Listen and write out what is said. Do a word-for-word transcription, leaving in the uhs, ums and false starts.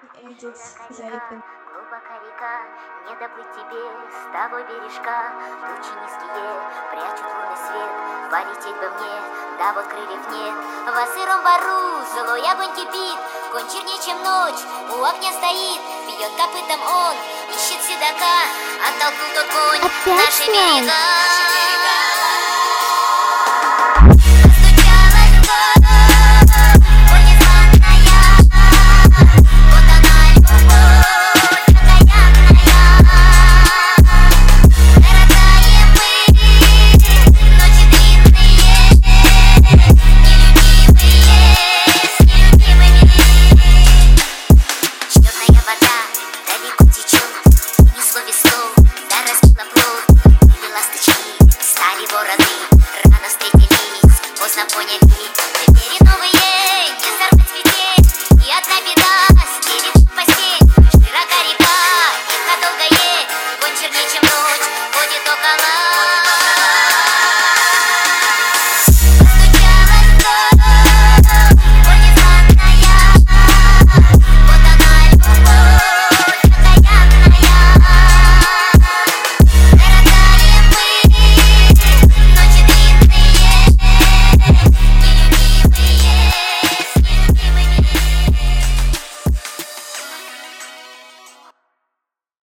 Ages за этим. Глубока река, не доплыть тебе с тобой бережка. Тучи низкие прячут лунный свет, полететь бы мне, да вот крыльев нет. Во сыром бару злой огонь кипит, конь чернее, чем ночь, у огня стоит. Бьет копытом он, ищет седока, оттолкнул тот конь Опять наши слайм? берега.